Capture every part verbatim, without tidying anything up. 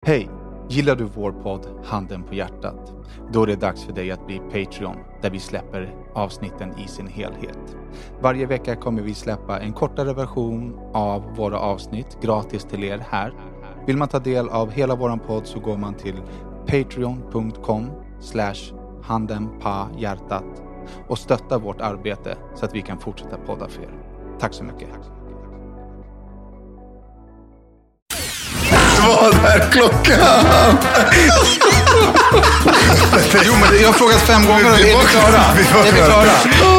Hej! Gillar du vår podd Handen på hjärtat? Då är det dags för dig att bli Patreon, där vi släpper avsnitten i sin helhet. Varje vecka kommer vi släppa en kortare version av våra avsnitt gratis till er här. Vill man ta del av hela våran podd så går man till patreon.com slash handenpahjärtat och stöttar vårt arbete så att vi kan fortsätta podda för er. Tack så mycket! Vad är klockan? Jo, men jag har frågat fem gånger och är vi klara? Är vi klara?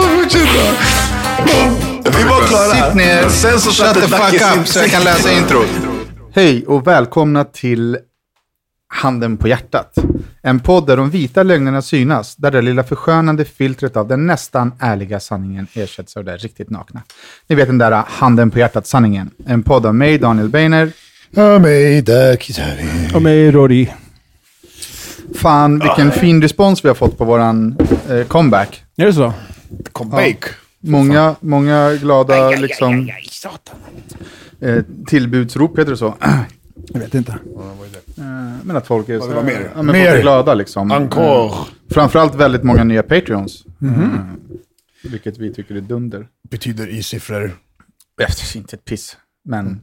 Vi var klara. Sitt ner, sen så shut the fuck up så jag kan läsa introt. Hej och välkomna till Handen på hjärtat. En podd där de vita lögnerna synas, där det lilla förskönande filtret av den nästan ärliga sanningen ersätts av det riktigt nakna. Ni vet den där Handen på hjärtat-sanningen. En podd av mig, Daniel Beiner. Och mig, Dakisavi. Och mig, Rory. Fan, vilken fin respons vi har fått på våran eh, comeback. Är det så? Comeback. Ja. Många, många glada aj, aj, liksom aj, aj, aj, satan. Eh, tillbudsrop, heter det så? Jag vet inte. Eh, men att folk är så, var mer. Ja, men mer. Folk är glada liksom. Encore. Eh, framförallt väldigt många nya Patreons. Mm-hmm. Eh, vilket vi tycker är dunder. Betyder i siffror? Efter inte ett piss, men...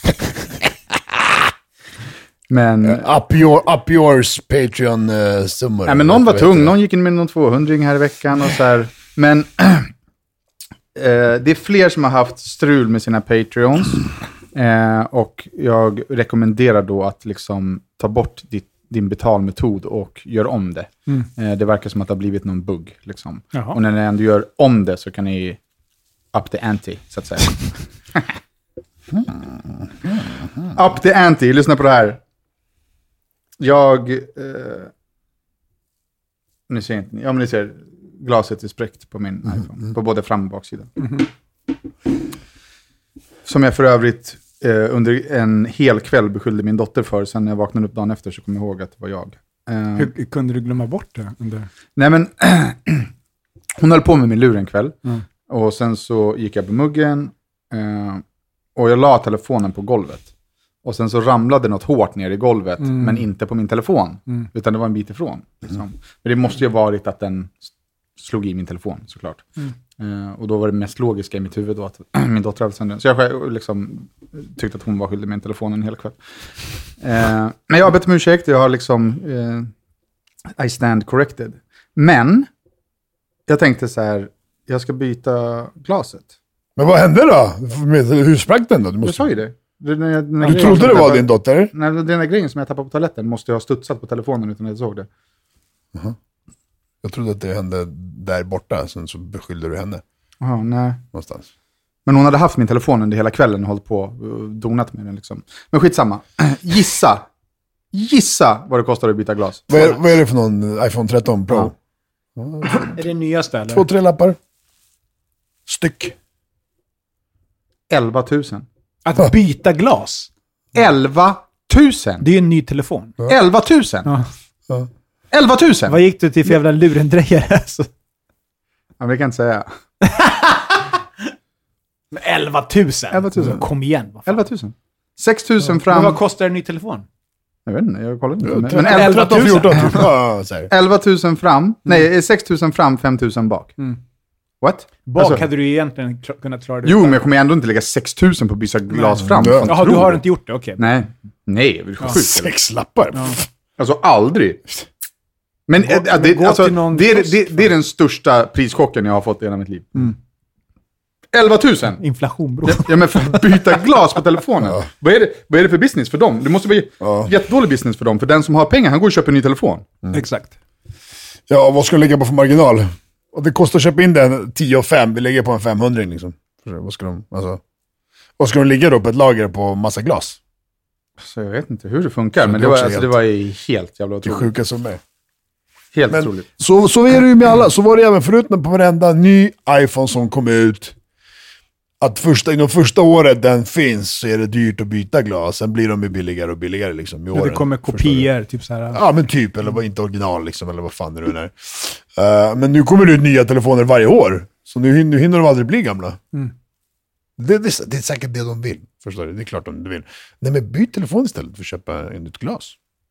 Men uh, up, your, up yours Patreon-summor. Uh, nej, men någon var tung. Någon gick in med någon tvåhundring här i veckan och så här. Men eh, det är fler som har haft strul med sina Patreons. Eh, och jag rekommenderar då att liksom ta bort ditt, din betalmetod och gör om det. Mm. Eh, det verkar som att det har blivit någon bugg. Liksom. Och när ni ändå gör om det så kan ni up the ante, så att säga. mm. Mm. Up the ante. Lyssna på det här. Jag, eh, ni ser inte, ja men ni ser glaset är spräckt på min mm, iPhone, mm. på både fram- och baksida. Mm. Som jag för övrigt eh, under en hel kväll beskyllde min dotter för, sen när jag vaknade upp dagen efter så kom jag ihåg att det var jag. Eh, Hur kunde du glömma bort det? Under? Nej men, hon höll på med min lur en kväll, mm. och sen så gick jag på muggen, eh, och jag la telefonen på golvet. Och sen så ramlade något hårt ner i golvet, mm. men inte på min telefon. Mm. Utan det var en bit ifrån. Liksom. Mm. Men det måste ju ha varit att den slog i min telefon, såklart. Mm. Uh, och då var det mest logiska i mitt huvud då att min dotter hade sönder. Så jag liksom tyckte att hon var skyldig med en telefon en hel kväll. Uh, men jag har bett om ursäkt. Jag har liksom... Uh, I stand corrected. Men jag tänkte så här, jag ska byta glaset. Men vad hände då? Hur sprack den då? Du måste... Jag sa ju det. Den, den, den du trodde det var din dotter? Nej, den där grejen som jag tappade på toaletten måste jag ha studsat på telefonen utan att jag såg det. Uh-huh. Jag trodde att det hände där borta, sen så beskyllde du henne. Ja, nej. Någonstans. Men hon hade haft min telefon under hela kvällen och hållit på och donat med den liksom. Men skitsamma. Gissa. Gissa vad det kostar att byta glas. Vad är, vad är det för någon iPhone tretton Pro? Ja. Är det nya eller? Två, tre lappar. Styck. elva tusen. Att byta glas? elva tusen? Det är en ny telefon. Ja. elva tusen? Ja. Ja. elva tusen? Vad gick du till för jävla lurendrejare? Ja, det kan jag inte säga. elva tusen? elva tusen. Kom igen. elva tusen. sex tusen ja. fram... Men vad kostar en ny telefon? Jag vet inte, jag kollar inte. Ja, men elva tusen. elva tusen fram. Mm. Nej, sex tusen fram, fem tusen bak. Mm. What? Bak alltså, hade du egentligen kunnat klara det. Jo, men jag kommer ändå inte lägga sex tusen på att byta glas Nej. fram. Jaha, du har inte gjort det, okej. Okay. Nej, nej. Det är ja. Sex lappar. Ja. Alltså aldrig. Men gå, äh, det, alltså, det, är, det, det är den största prischocken jag har fått i hela mitt liv. Mm. elva tusen. Inflation, bro. Ja, men för att byta glas på telefonen. Ja. Vad, är det, vad är det för business för dem? Det måste vara ja. jättedålig business för dem. För den som har pengar, han går och köper en ny telefon. Mm. Exakt. Ja, vad ska du lägga på för marginal? Och det kostar att köpa in den tio och fem. Vi lägger på en femhundra liksom. Vad ska de, alltså, vad ska de ligga då på ett lager på massa glas? Så jag vet inte hur det funkar. Så men det, det, var, alltså, det var ju helt jävla otroligt. Det sjuka som är. Helt men, otroligt. Så, så är det ju med alla. Så var det även förut på varenda ny iPhone som kom ut. Att första, inom första året den finns så är det dyrt att byta glas. Sen blir de ju billigare och billigare liksom i åren. Det kommer kopior, typ så här. Ja, men typ. Eller var inte original liksom. Eller vad fan det nu är. Uh, men nu kommer det ut nya telefoner varje år. Så nu, nu hinner de aldrig bli gamla. Mm. Det, det, det är säkert det de vill. Förstår du? Det är klart de vill. Nej, men byt telefon istället för att köpa ett nytt glas.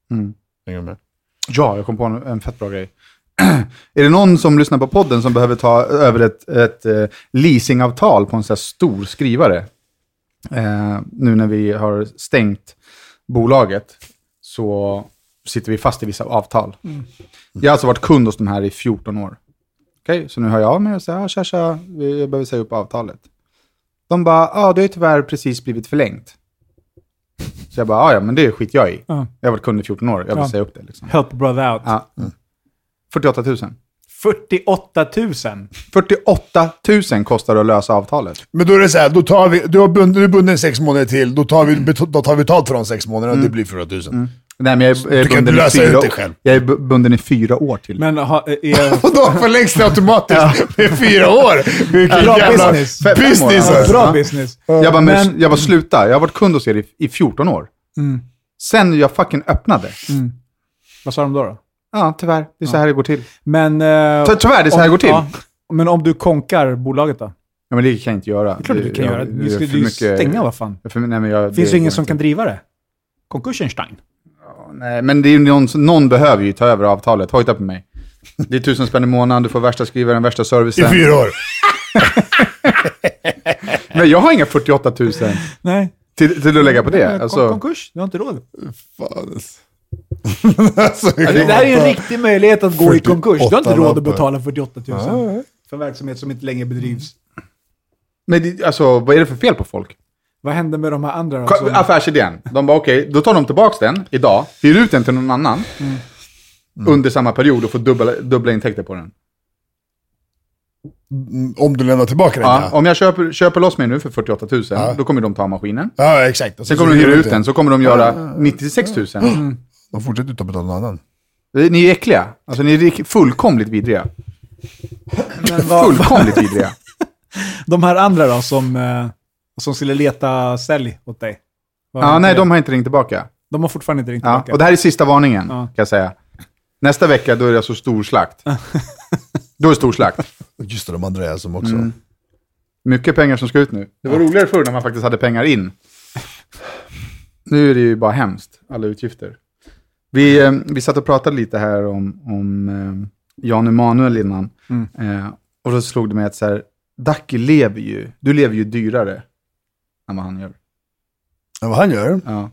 Mm. Hänger med? Ja, jag kom på en, en fett bra grej. Är det någon som lyssnar på podden som behöver ta över ett, ett uh, leasingavtal på en sån här stor skrivare? Uh, nu när vi har stängt bolaget så sitter vi fast i vissa avtal. Mm. Jag har alltså varit kund hos de här i fjorton år. Okej, okay, så nu hör jag av mig och säger, ja, tja, tja, jag behöver säga upp avtalet. De bara, ja, ah, det har tyvärr precis blivit förlängt. Så jag bara, ah, ja, men det skit jag i. Ja. Jag har varit kund i fjorton år, jag vill ja. säga upp det. Liksom. Help a brother out. Ja. Mm. fyrtioåtta tusen. fyrtioåtta tusen? fyrtioåtta tusen kostar det att lösa avtalet. Men då är det så här, då tar vi, du har bunden, du är bunden sex månader till, då tar vi, då tar vi betalt för de sex månaderna och mm. det blir fyra tusen. Mm. Nej, men jag är, är bunden i fyra år. Jag är bunden i fyra år till. Men ha, är... och då förlängs det automatiskt ja. med fyra år. Vilken bra jävla business. business. Ja, bra business. Jag bara, men... jag bara sluta. Jag har varit kund hos er i, i fjorton år. Mm. Sen jag fucking öppnade. Mm. Vad sa de då då? Ja, tyvärr. Det är så här ja. det går till. Men, uh, Ty- tyvärr, det är så här om, det går till. Ja, men om du konkar bolaget då? Ja, men det kan jag inte göra. Det är klart du kan jag, göra. Vi ska ju mycket... stänga, vad fan. För, nej, men jag, Finns det ingen jag som inte. kan driva det? Konkursenstein. Ja, nej, men det är någon, någon behöver ju ta över avtalet. Hojta på mig. Det är tusen spänn i månaden. Du får värsta skrivaren, värsta servicen. I fyra år. Men jag har inga fyrtioåtta tusen. Nej. Till, till att lägga på det. Alltså... Konkurs, du har inte råd. Fan. alltså, det, det här är en riktig möjlighet att gå i konkurs. Du har inte råd att betala fyrtioåtta tusen ja. för en verksamhet som inte längre bedrivs. Men det, alltså, vad är det för fel på folk? Vad händer med de här andra då? Som... Affärsidén. De bara okej, okay, då tar de tillbaka den idag, hyr ut den till någon annan mm. Mm. under samma period och får dubbla, dubbla intäkter på den. Om du lämnar tillbaka den, ja. ja. Om jag köper, köper loss mig nu för fyrtioåtta tusen, ja. då kommer de ta maskinen. Ja, exakt. Och sen kommer de hyra ut den, så kommer de göra ja. nittiosex tusen. Mm. De fortsätter ut att betala någon annan. Ni är äckliga. Alltså ni är fullkomligt vidriga. Men vad... Fullkomligt vidriga. De här andra då, som, eh, som skulle leta sälj åt dig. Ja, nej, det? de har inte ringt tillbaka. De har fortfarande inte ringt ja. tillbaka. Och det här är sista varningen, ja. kan jag säga. Nästa vecka, då är det så stor slakt. Då är det stor slakt. Just det, de andra är som också. Mm. Mycket pengar som ska ut nu. Det var ja. roligare förr när man faktiskt hade pengar in. Nu är det ju bara hemskt, alla utgifter. Vi, eh, vi satt och pratade lite här om, om eh, Jan Emanuel innan. Mm. Eh, och då slog det mig att så här, Dacke lever ju, du lever ju dyrare än vad han gör. Än vad han gör? Ja.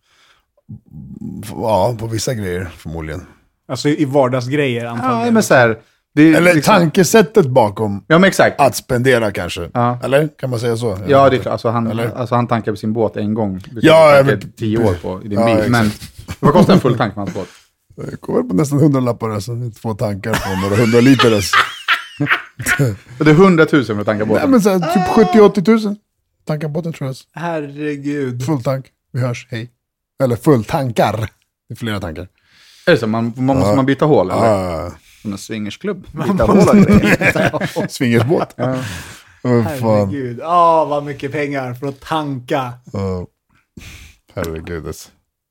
Ja, på vissa grejer förmodligen. Alltså i vardagsgrejer antagligen. Ja, men så här, det, eller liksom... tankesättet bakom ja, men exakt. att spendera kanske. Ja. Eller kan man säga så? Ja, det är klart. Alltså han, alltså han tankar på sin båt en gång. Du ja, jag vet. Tio år på i din ja, bil. Exakt. Men vad kostar en full tank på hans båt? Det kommer på nästan hundra lappar. Alltså. Två tankar på några hundra liter. Alltså. Det är hundratusen för att tanka båten. Nej, men så här, typ sjuttio åttio tusen. Tanka båten tror jag. Herregud. Full tank. Vi hörs. Hej. Eller full tankar. Det är flera tankar. Är det så? Man, man måste ja. man byta hål? Eller? Ja. Som en swingersklubb. Byta hål. Swingersbåt. Ja. Oh, herregud. Åh, oh, vad mycket pengar för att tanka. Oh. Herregud. Alltså.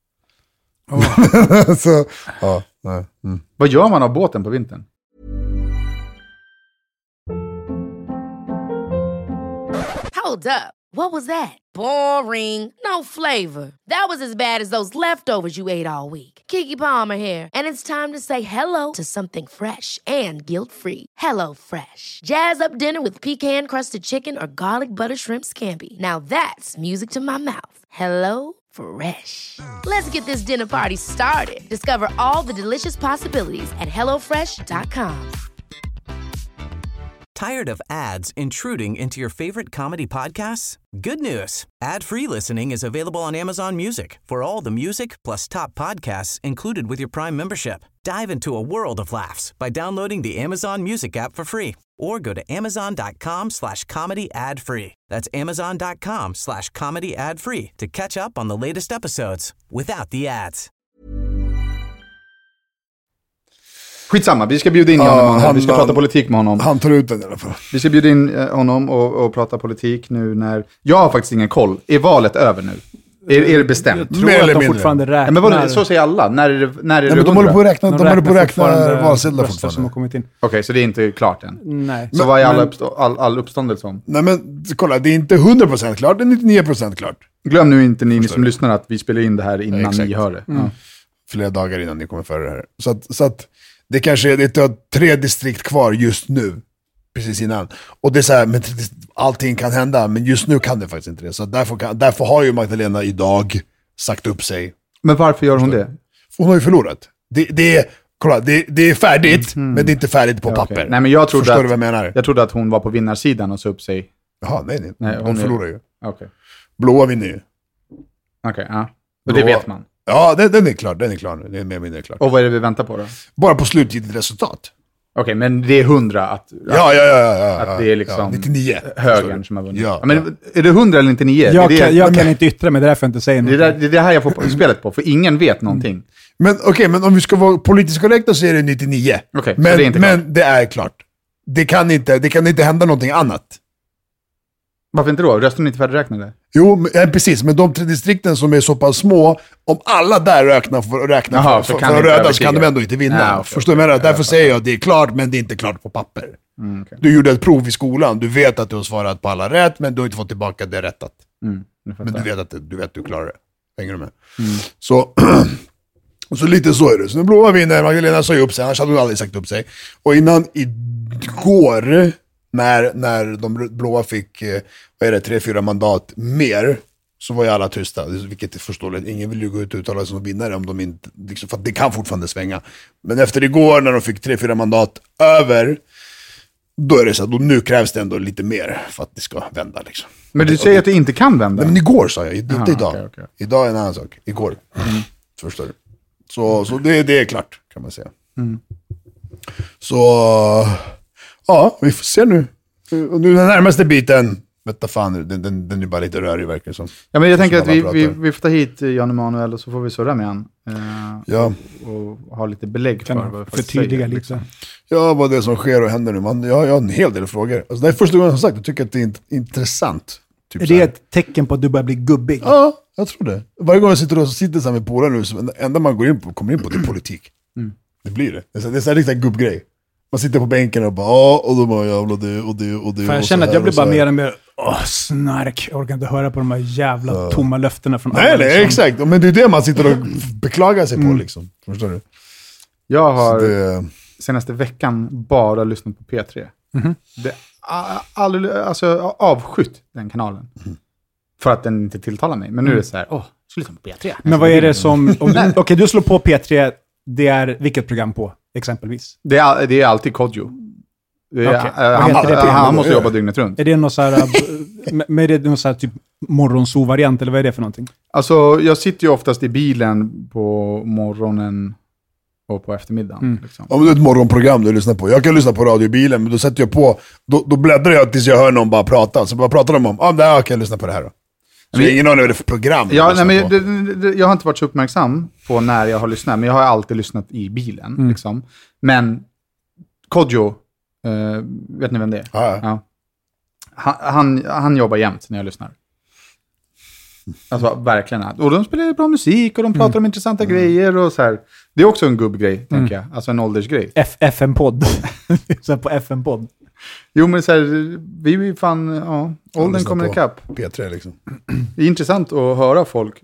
Oh. så, ja, nej. Mm. Vad gör man av båten på vintern? Hold up. What was that? Boring. No flavor. That was as bad as those leftovers you ate all week. Keke Palmer here, and it's time to say hello to something fresh and guilt-free. Hello Fresh. Jazz up dinner with pecan-crusted chicken or garlic butter shrimp scampi. Now that's music to my mouth. Hello Fresh. Let's get this dinner party started. Discover all the delicious possibilities at hello fresh dot com. Tired of ads intruding into your favorite comedy podcasts? Good news. Ad-free listening is available on Amazon Music for all the music plus top podcasts included with your Prime membership. Dive into a world of laughs by downloading the Amazon Music app for free or go to amazon.com slash comedy ad free. That's amazon.com slash comedy ad free to catch up on the latest episodes without the ads. Skitsamma, vi ska bjuda in uh, honom. Han, vi ska han, prata politik med honom. Han tar ut den i alla fall. Vi ska bjuda in honom och, och prata politik nu när... Jag har faktiskt ingen koll. Är valet över nu? Är, är det bestämt? Jag tror Mer att de fortfarande räknar. Ja, men vad, så säger alla. När är det, när är det ja, de håller på att räkna, de de håller på att räkna valsedlar fortfarande. Okej, okay, så det är inte klart än? Nej. Så men, vad är alla men, uppstå, all, all uppståndelse om? Nej men kolla, det är inte hundra procent klart, det är nittionio procent klart. Glöm nu inte ni, ni som lyssnar att vi spelar in det här innan ja, ni hör det. Mm. Ja. flera dagar innan ni kommer före det här. Så att, så att det kanske är, det är tre distrikt kvar just nu. Precis innan. Och det är så här, men allting kan hända, men just nu kan det faktiskt inte det. Så därför, kan, därför har ju Magdalena idag sagt upp sig. Men varför gör hon det? Hon har ju förlorat. Det, det, är, kolla, det, det är färdigt, mm. men det är inte färdigt på ja, papper. Okay. Nej, men jag trodde Förstår att, du vad jag menar? Jag trodde att hon var på vinnarsidan och sa upp sig. Jaha, nej, nej. nej hon, hon förlorar är... ju. Okay. Blåa vinner ju. Okej, okay, ja. Och det vet man. Ja, den, den är klar. Den är klar nu. Det är mer mindre klart. Och vad är det vi väntar på då? Bara på slutgiltigt resultat. Okej, okay, men det är hundra att, att, ja, ja, ja, ja, att det är liksom ja, nittionio, högern som har vunnit. Ja, ja, men ja. Är det hundra eller nittionio? Jag, det kan, det, jag men, kan inte yttra mig, det är därför jag inte säger något. Det är det, det här jag får på, spelet på, för ingen vet någonting. Men okej, okay, men om vi ska vara politiskt korrekta så är det nittionio. Okay, men, det är inte men det är klart. Det kan, inte, det kan inte hända någonting annat. Varför inte då? Rösten är inte färdigräknade. Jo, men, precis. Men de tre distrikten som är så pass små, om alla där räknar för, räknar Jaha, för, för, för röda så kan de ändå inte vinna. Ja, okay, Förstår du okay, okay, Därför okay. säger jag att det är klart, men det är inte klart på papper. Mm, okay. Du gjorde ett prov i skolan. Du vet att du har svarat på alla rätt, men du har inte fått tillbaka det rättat. Mm, men du vet att du vet att du klarar det. Hänger du med? Mm. Så, så lite så är det. Så nu blåa vinner. Magdalena sa ju upp sig. Annars hade hon aldrig sagt upp sig. Och innan igår... När, när de blåa fick vad är det, tre, fyra mandat mer, så var ju alla tysta, vilket är förståeligt. Ingen vill ju gå ut och uttala sig som vinnare om de inte, liksom, för att det kan fortfarande svänga. Men efter igår när de fick tre, fyra mandat över, då är det så att nu krävs det ändå lite mer för att det ska vända. Liksom. Men du säger att det inte kan vända? Men igår sa jag, inte Aha, idag. Okay, okay. Idag är en annan sak, igår. Mm. Förstår du? Så, så det, det är klart, kan man säga. Mm. Så... Ja, vi får se nu. Och nu den närmaste biten, vet fan, den, den, den är bara lite rörig verkar som. Ja, men jag tänker att vi, vi, vi får ta hit Jan Emanuel och så får vi surra med han. Eh, ja. Och, och ha lite belägg för vad för tydliga lite. Liksom. Ja, vad det är som sker och händer nu. Man, jag, jag har en hel del frågor. Alltså, det är första gången jag har sagt, jag tycker att det är int- intressant. Typ är det ett tecken på att du börjar bli gubbig? Ja, jag tror det. Varje gång jag sitter och sitter så med polare nu, så det enda man går in på, kommer in på det är politik. Mm. Det blir det. Det är så, det är så här riktigt gubbgrej. Man sitter på bänken och bara, ja, och då bara jävla det och det och det. För jag känner att jag blir bara mer och mer, åh, snark. Jag orkar inte höra på de här jävla ja. tomma löftena från nej, alla. Nej, nej, exakt. Men det är det man sitter och beklagar sig mm. på, liksom. Förstår du? Jag har det... senaste veckan bara lyssnat på P tre. Mm-hmm. Det all, alltså, avskytt den kanalen. Mm. För att den inte tilltalar mig. Men nu är det så här, åh, så lyssna på P tre. Men vad är det som, okej, okay, du slår på P tre, det är vilket program på? Exempelvis. Det är, det är alltid Kodjo. Det är, okay. äh, han, det han måste jobba dygnet runt. Är det någon så här, med det någon så här typ morgonsov-variant eller vad är det för någonting? Alltså, jag sitter ju oftast i bilen på morgonen och på eftermiddagen. Mm. Liksom. Om det är ett morgonprogram du lyssnar på. Jag kan lyssna på radio i bilen, men då sätter jag på, då, då bläddrar jag tills jag hör någon bara prata. Så bara pratar de om, ja, ah, där kan jag lyssna på det här då. Så men, ingen aning vad det är för program. Ja, nej, men det, det, jag har inte varit så uppmärksam på när jag har lyssnat, men jag har alltid lyssnat i bilen. Mm. Liksom. Men Kodjo, eh, vet ni vem det är? Ja. Ja. Han, han, han jobbar jämt när jag lyssnar. Alltså verkligen. Och de spelar bra musik och de pratar mm. om intressanta mm. grejer och så här. Det är också en gubbgrej, mm. tänker jag. Alltså en åldersgrej. F- F M-podd. Så på F M-podd. Jo, men så här, vi är fan, ja, åldern kommer ikapp. P tre liksom. Det är intressant att höra folk.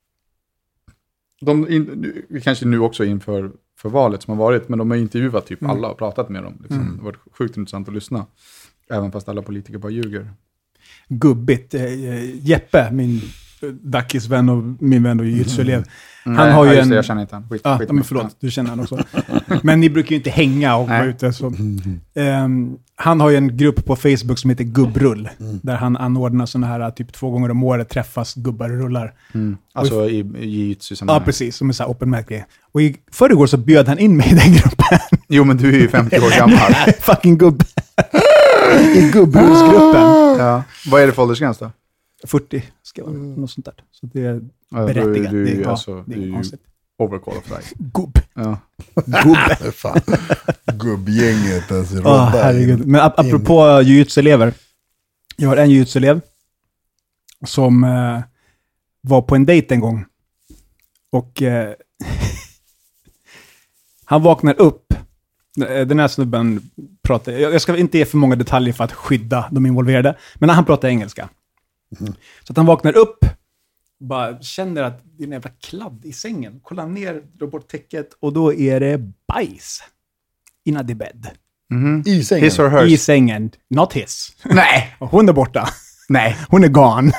De, in, kanske nu också inför för valet som har varit, men de har intervjuat typ mm. alla och pratat med dem. Liksom. Mm. Det har varit sjukt intressant att lyssna. Även fast alla politiker bara ljuger. Gubbigt. Eh, Jeppe, min Dackis vän och min vän och jujutsu-elev. Mm. Han Nej, har ju en... Det, jag känner inte han. Skit, ah, skit men förlåt, du känner han också. Men ni brukar ju inte hänga och vara ute. Så. Um, han har ju en grupp på Facebook som heter Gubbrull. Mm. Där han anordnar sådana här typ två gånger om året träffas gubbar och rullar. Mm. Alltså i, i jujutsu. Ja, precis. Som en sån här open mic. Och i förrgår så bjöd han in mig i den gruppen. Jo, men du är ju femtio år gammal. Fucking gubb. I gubbrullsgruppen. Ja. Vad är det för åldersgräns då? fyrtio ska vara något sånt där. Så det är berättigat. Du, du, det är, alltså, ja, det är ju overcall för dig. Gubb. Ja. Gubb. Fan. Gubbgänget. Alltså, oh, herregud. Men ap- apropå jujutsu-elever. Jag har en jujutsu-elev som eh, var på en dejt en gång. Och eh, han vaknar upp. Den här snubben pratar, jag ska inte ge för många detaljer för att skydda de involverade, men han pratar engelska. Mm. Så att han vaknar upp bara känner att det är en jävla kladd i sängen. Kollar ner, drar bort täcket och då är det bajs. In the bed. Mm-hmm. I sängen? His or hers? I sängen. Not his. Nej. Hon är borta. Nej. Hon är gone.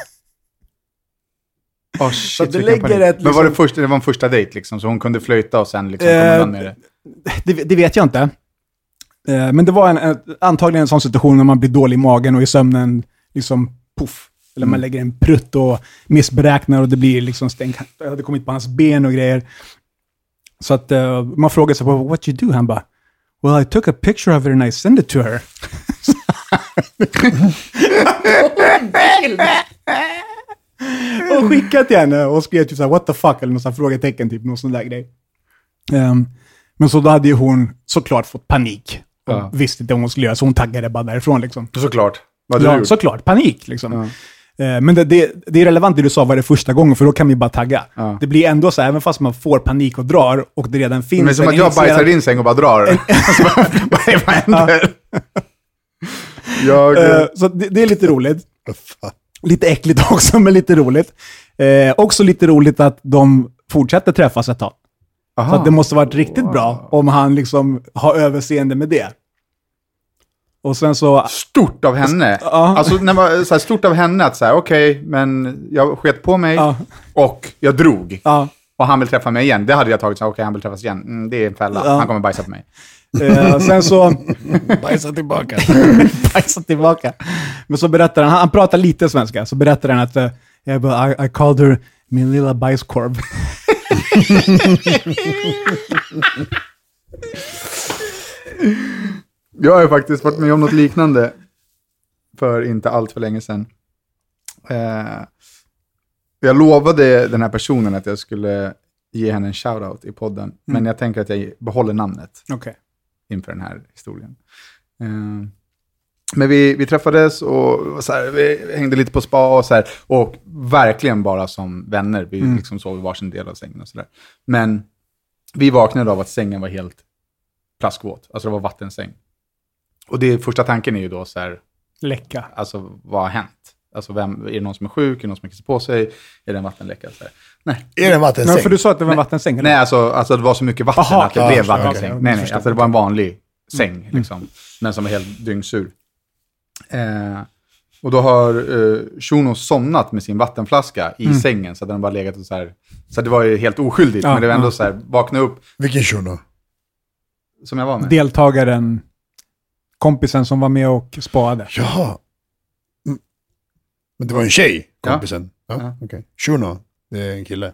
Oh, shit, så det lägger ett, liksom... Men var det, första, det var en första dejt liksom, så hon kunde flöjta och sen liksom komma eh, undan med det. det? Det vet jag inte. Eh, men det var en, en, antagligen en sån situation när man blir dålig i magen och i sömnen liksom puff. Eller mm. man lägger en prutt och missberäknar och det blir liksom stänk. Det hade kommit på hans ben och grejer. Så att uh, man frågar sig på what you do? Han bara, well I took a picture of it and I sent it to her. och skickat till henne och skrev typ såhär, what the fuck, eller någon sån här frågetecken, typ någon sån där grej. Um, men så då hade ju hon såklart fått panik. Och ja. visste inte vad hon skulle göra, så hon taggade bara därifrån liksom. Såklart. Vad ja, såklart, panik liksom. Ja. Uh, men det, det, det är relevant det du sa var det första gången, för då kan vi bara tagga. Ja. Det blir ändå så här, även fast man får panik och drar, och det redan finns... Men som att jag bajsar din säng och bara drar. alltså, vad, vad händer? jag... uh, så det, det är lite roligt. Lite äckligt också, men lite roligt. Eh, också lite roligt att de fortsätter träffas ett tag. Aha. Så att det måste varit riktigt wow. bra om han liksom har överseende med det. Och sen så... Stort av henne. Uh. Alltså när man, så här, stort av henne att säga, okej, okay, men jag sket på mig uh. och jag drog. Uh. Och han vill träffa mig igen. Det hade jag tagit så okej, okay, han vill träffas igen. Mm, det är en fälla. Uh. Han kommer bajsa på mig. Uh, sen så... bajsa tillbaka. bajsa tillbaka. Men så berättar han, han pratar lite svenska, så berättar han att uh, yeah, but I, I called her min lilla bajskorv. Jag har ju faktiskt varit med om något liknande för inte allt för länge sedan. Uh, jag lovade den här personen att jag skulle ge henne en shoutout i podden, mm. men jag tänker att jag behåller namnet. Okej. Okay. Inför den här historien. Uh, men vi, vi träffades och så här, vi hängde lite på spa och så här, och verkligen bara som vänner. Vi mm. liksom sov i varsin del av sängen och sådär. Men vi vaknade av att sängen var helt plaskvåt. Alltså det var vattensäng. Och det första tanken är ju då så här... läcka. Alltså vad har hänt? Alltså vem, är det någon som är sjuk? Är det någon som har kissat på sig? Är det en vattenläcka? Så här. Nej. Är det en vattensäng? Nej, för du sa att det var en vattensäng. Eller? Nej, alltså, alltså det var så mycket vatten Aha, att det ja, blev vattensäng. Okay, nej, nej, alltså det var en vanlig säng mm. liksom. Men som var helt dyngsur. Eh, och då har eh, Shuno somnat med sin vattenflaska i mm. sängen, så att den bara legat och så här. Så det var ju helt oskyldigt, ja, men det var ändå ja. så här, vakna upp. Vilken Shuno? Som jag var med. Deltagaren, kompisen som var med och spade. Ja. Mm. Men det var en tjej, kompisen. Ja, ja. ja. Okej. Okay. Shuno, det är en kille.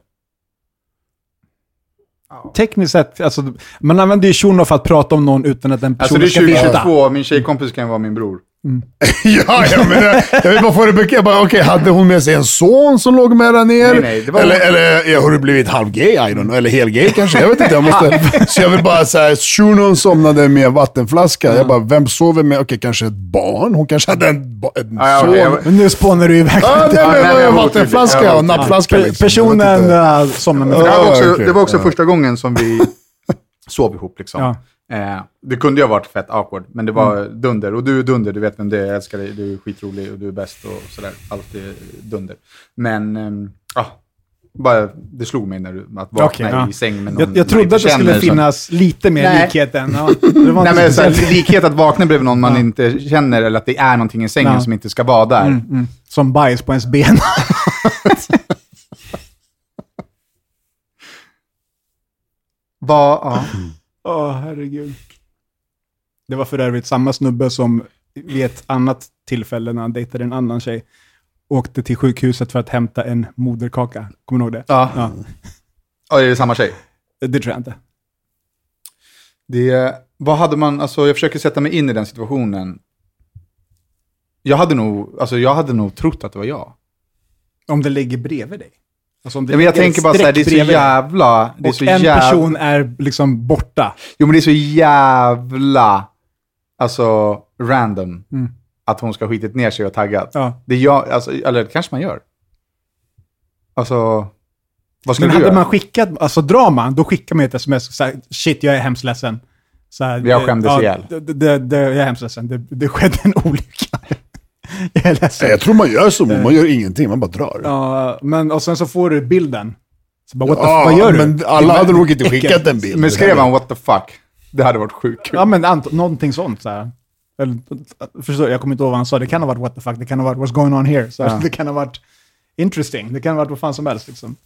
Tekniskt sett, alltså, man använder ju Shuno för att prata om någon utan att den personen alltså det är tjugo tjugotvå, min tjejkompis kan vara min bror. Mm. ja, ja, men jag, jag vet bara få det bekräfta. Okej, okay, hade hon med sig en son som låg med där ner? Nej, nej, det var eller, eller ja, har du blivit halvgay? I don't know. Eller helgay kanske? Jag vet inte. Jag måste, så jag vill bara säga, Shunon somnade med vattenflaska. Mm. Jag bara, vem sover med? Okej, okay, kanske ett barn? Hon kanske hade en, en ja, son. Ja, men nu spånar du iväg. Ja, det var ja, en vattenflaska ja, och nappflaska. Ja. Liksom. Personen uh, somnade med vattenflaska. Det var också, okay. det var också ja. första gången som vi sov ihop liksom. Ja. Eh, det kunde ju ha varit fett awkward, men det var mm. dunder. Och du är dunder, du vet vem det är, jag älskar dig, du är skitrolig och du är bäst och sådär. Allt är dunder. Men, ehm, ah, bara, det slog mig när du, att vakna okay, ja. i säng med någon. Jag, jag trodde att det skulle finnas som... lite mer Nej. likhet än. Ja, det var Nej, men så här, likhet att vakna bredvid någon man ja. inte känner, eller att det är någonting i sängen ja. som inte ska vara där. Mm, mm. Som bajs på ens ben. Vad, ja. Åh, oh, herregud. Det var för övrigt samma snubbe som vid ett annat tillfälle när han dejtade en annan tjej åkte till sjukhuset för att hämta en moderkaka. Kommer du ihåg det? Ja. ja. Och är det samma tjej? Det tror jag inte. Det, vad hade man, alltså jag försöker sätta mig in i den situationen. Jag hade nog, alltså jag hade nog trott att det var jag. Om det ligger bredvid dig? Alltså om det ja, men jag tänker bara så här, det är så jävla... Det är och så en jävla, person är liksom borta. Jo, men det är så jävla... Alltså, random. Mm. Att hon ska ha skitit ner sig och taggat. Ja. Det gör, alltså, eller det kanske man gör. Alltså... Vad skulle men du hade göra? man skickat... Alltså, drar man, då skickar man ett sms. Så här, shit, jag är hemskt ledsen. Så här, jag skämdes ja, ihjäl. Det, det, det, jag är hemskt ledsen. Det, det skedde en olycka. jag, är ledsen. jag tror man gör så, man gör ingenting, man bara drar. Ja, men och sen så får du bilden. Så bara, what the, ja, vad gör men du? alla hade nog inte skickat en bild. Men skrev han what the fuck? Det hade varit sjukt. Ja, men ant- någonting sånt så här. Eller, förstår, jag kommer inte ihåg vad han sa. Det kan ha varit what the fuck, det kan ha varit what's going on here. Så ja. Det kan ha varit interesting, det kan ha varit vad fan som helst liksom.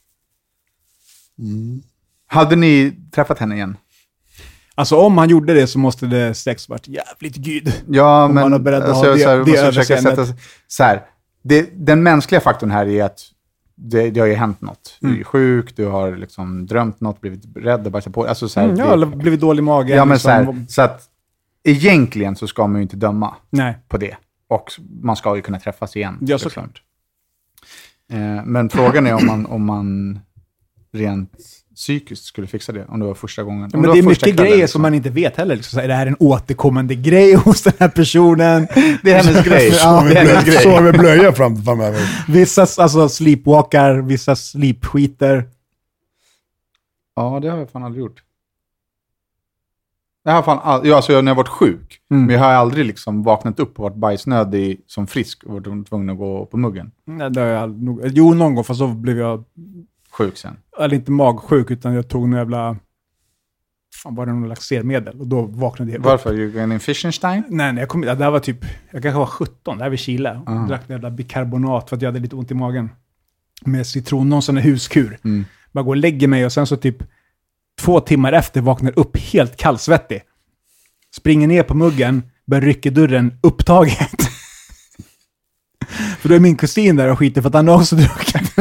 Mm. Hade ni träffat henne igen? Alltså om han gjorde det så måste det sex varit jävligt gud. Ja, om men man alltså, det, så här, det försöka sätta så här, det, den mänskliga faktorn här är att det, det har ju hänt något. Mm. Du är sjuk, du har liksom drömt något, blivit rädd och bara på. Alltså, så här, mm, ja, det, eller blivit dålig i magen. Ja, men liksom. så, här, så att egentligen så ska man ju inte döma Nej. på det. Och man ska ju kunna träffas igen. Ja, såklart. Eh, men frågan är om man, om man rent psykiskt skulle fixa det, om det var första gången. Om men det, det är mycket kvällen, grejer liksom. som man inte vet heller. Liksom. Är det här en återkommande grej hos den här personen? Det är hennes grej. Ja, det är hennes grej. Så har vi blöja fram, framöver. Vissa alltså, sleepwalkar, vissa sleepskiter. Ja, det har jag fan aldrig gjort. Jag har fan all... ja, alltså, när jag varit sjuk. Mm. Men jag har aldrig liksom vaknat upp och varit bajsnödig som frisk och varit tvungen att gå på muggen. Nej, det har jag aldrig... Jo, någon gång, fast så blev jag... Sjuk sen. Eller inte magsjuk, utan jag tog en jävla... Fan, var det någon laxermedel? Och då vaknade jag. Varför? You going in Fischenstein? Nej, nej, jag kom... Det här var typ... Jag kanske var sjutton, det här var i Chile. Jag drack en jävla bikarbonat för att jag hade lite ont i magen. Med citron, någon sån här huskur. Mm. Bara går och lägger mig och sen så typ... Två timmar efter vaknar upp helt kallsvettig. Springer ner på muggen, börjar rycka dörren upptaget. För då är min kusin där och skiter för att han har också druckit.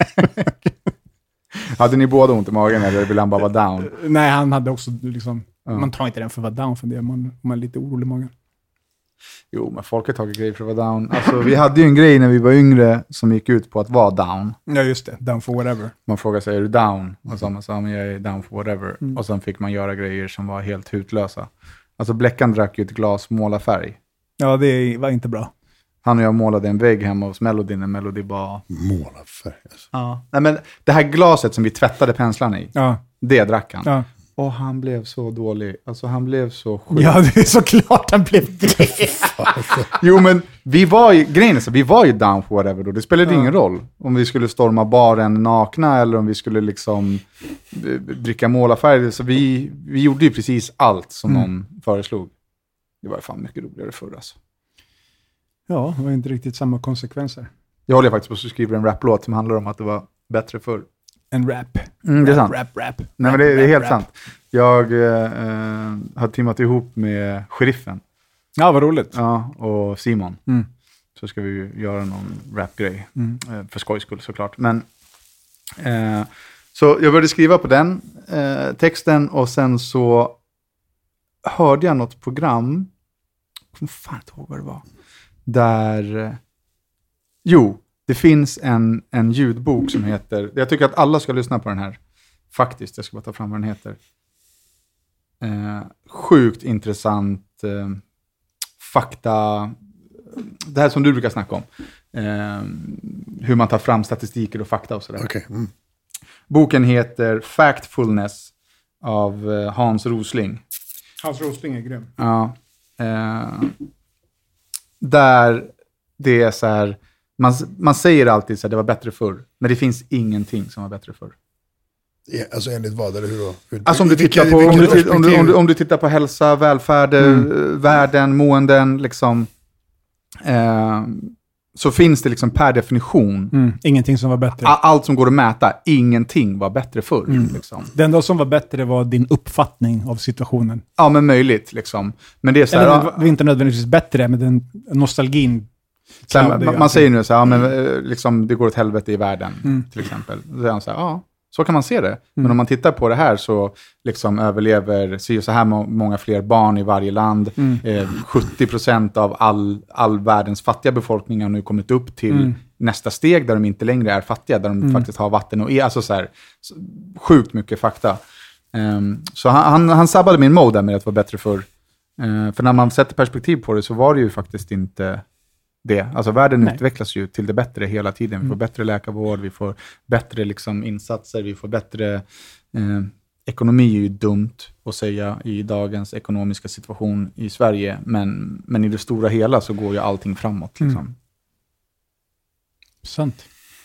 Hade ni båda ont i magen eller ville han bara vara down? Nej, han hade också liksom... Ja. Man tar inte den för att vara down för det. Man, man är lite orolig i magen. Jo, men folk har tagit grejer för att vara down. Alltså, vi hade ju en grej när vi var yngre som gick ut på att vara down. Ja, just det. Down for whatever. Man frågar sig, är du down? Och så man sa, men jag är down for whatever. Mm. Och sen fick man göra grejer som var helt hutlösa. Alltså, Bläckan drack ju ett glas målarfärg. Ja, det var inte bra. Han och jag målade en vägg hemma hos Melody när Melody bara... Målarfärg. Alltså. Ja. Nej, men det här glaset som vi tvättade penslarna i, ja. det drack han. Ja. Och han blev så dålig. Alltså han blev så sjuk. Ja, det är såklart han blev det. Jo, men vi var ju, grejen är så, vi var ju down for whatever då. Det spelade ja. ingen roll om vi skulle storma baren nakna eller om vi skulle liksom dricka målarfärg. Så vi, vi gjorde ju precis allt som mm. någon föreslog. Det var ju fan mycket roligare förr alltså. Ja, det var inte riktigt samma konsekvenser. Jag håller faktiskt på att skriva en raplåt som handlar om att det var bättre förr. En rap. Mm, det är sant. Rap, rap, rap. Nej, rap, men det, det är helt rap. sant. Jag eh, har teamat ihop med Sheriffen. Ja, vad roligt. Ja, och Simon. Mm. Så ska vi ju göra någon rapgrej. Mm. Eh, för skojs skull såklart. Men, eh, så jag började skriva på den eh, texten och sen så hörde jag något program. Jag kommer fan inte ihåg vad det var. Där, eh, jo, det finns en, en ljudbok som heter, jag tycker att alla ska lyssna på den här. Faktiskt, jag ska bara ta fram vad den heter. Eh, sjukt intressant eh, fakta. Det här som du brukar snacka om. Eh, hur man tar fram statistiker och fakta och sådär. Okay. Mm. Boken heter Factfulness av eh, Hans Rosling. Hans Rosling är grym. Ja. Eh, där det är så här, man, man säger alltid så här, det var bättre förr. Men det finns ingenting som var bättre förr. Alltså enligt vad, eller hur då? Hur, alltså om du, tittar på, om, du, om, du, om, du, om du tittar på hälsa, välfärd, mm. världen, måenden, liksom, eh, så finns det liksom per definition. Mm. Ingenting som var bättre. Allt som går att mäta, ingenting var bättre förr. Mm. Liksom. Det enda som var bättre var din uppfattning av situationen. Ja, men möjligt. Liksom. Men det är så här, eller det var inte nödvändigtvis bättre, men den nostalgin. Sen, man, man säger nu så här, ja, men, liksom, det går åt helvete i världen, mm. till exempel. Så är han så här, ja. Så kan man se det. Mm. Men om man tittar på det här så liksom överlever så, så här må- många fler barn i varje land. Mm. Eh, sjuttio procent av all, all världens fattiga befolkning har nu kommit upp till mm. nästa steg där de inte längre är fattiga. Där de mm. faktiskt har vatten och är. Alltså så här, så, sjukt mycket fakta. Um, så han, han, han sabbade min mode med att vara bättre för. Uh, för när man sätter perspektiv på det så var det ju faktiskt inte... det. Alltså världen Nej. utvecklas ju till det bättre hela tiden. Vi får mm. bättre läkarvård, vi får bättre liksom insatser, vi får bättre eh, ekonomi är ju dumt att säga i dagens ekonomiska situation i Sverige, men, men i det stora hela så går ju allting framåt. Liksom. Mm. Sant.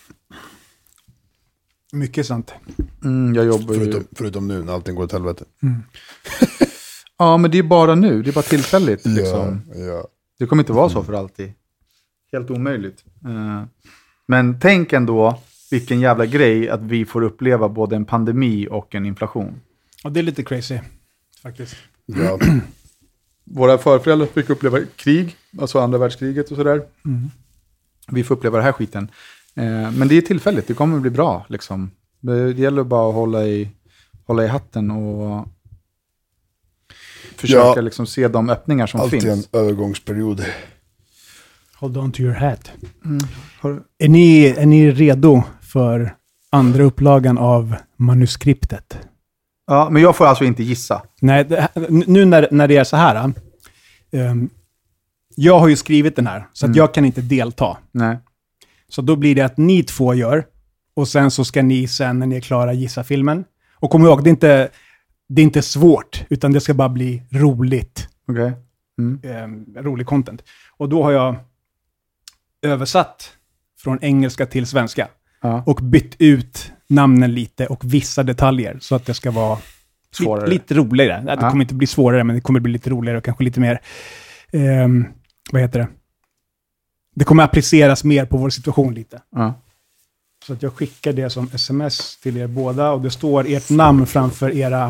Mycket sant. Mm, jag jobbar ju... förutom, förutom nu när allting går åt helvete. Mm. Ja, men det är bara nu. Det är bara tillfälligt. Liksom. Ja, ja. Det kommer inte vara så för alltid. Helt omöjligt. Uh, men tänk ändå vilken jävla grej att vi får uppleva både en pandemi och en inflation. Ja, det är lite crazy faktiskt. Ja. Våra förföräldrar fick uppleva krig, alltså andra världskriget och sådär. Mm. Vi får uppleva det här skiten. Uh, men det är tillfälligt. Det kommer bli bra. Liksom. Det gäller bara att hålla i, hålla i hatten och försöka ja, liksom se de öppningar som alltid finns. Alltid en övergångsperiod. Hold on to your hat. Mm. Har... Är, ni, är ni redo för andra upplagan av manuskriptet? Ja, men jag får alltså inte gissa. Nej, det, nu när, när det är så här. Um, jag har ju skrivit den här, så att mm. jag kan inte delta. Nej. Så då blir det att ni två gör, och sen så ska ni sen när ni är klara gissa filmen. Och kom ihåg, det är inte, det är inte svårt, utan det ska bara bli roligt. Okej. Okay. Mm. Um, rolig content. Och då har jag översatt från engelska till svenska. Ja. Och bytt ut namnen lite och vissa detaljer så att det ska vara lite, lite roligare. Det ja. kommer inte bli svårare, men det kommer bli lite roligare och kanske lite mer um, vad heter det? Det kommer appliceras mer på vår situation lite. Ja. Så att jag skickar det som sms till er båda, och det står ert namn framför era...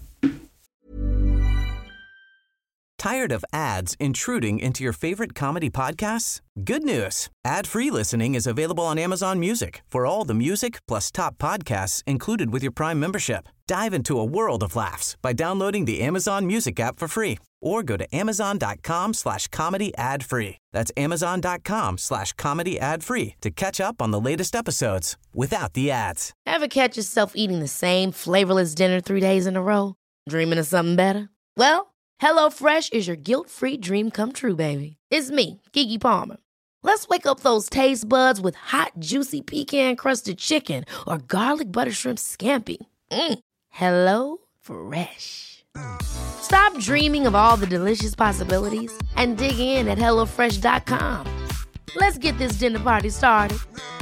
Tired of ads intruding into your favorite comedy podcasts? Good news. Ad-free listening is available on Amazon Music for all the music plus top podcasts included with your Prime membership. Dive into a world of laughs by downloading the Amazon Music app for free or go to amazon.com slash comedy ad free. That's amazon.com slash comedy ad free to catch up on the latest episodes without the ads. Ever catch yourself eating the same flavorless dinner three days in a row? Dreaming of something better? Well, HelloFresh is your guilt-free dream come true, baby. It's me, Keke Palmer. Let's wake up those taste buds with hot, juicy pecan-crusted chicken or garlic butter shrimp scampi. Mm. Hello Fresh. Stop dreaming of all the delicious possibilities and dig in at hello fresh dot com. Let's get this dinner party started.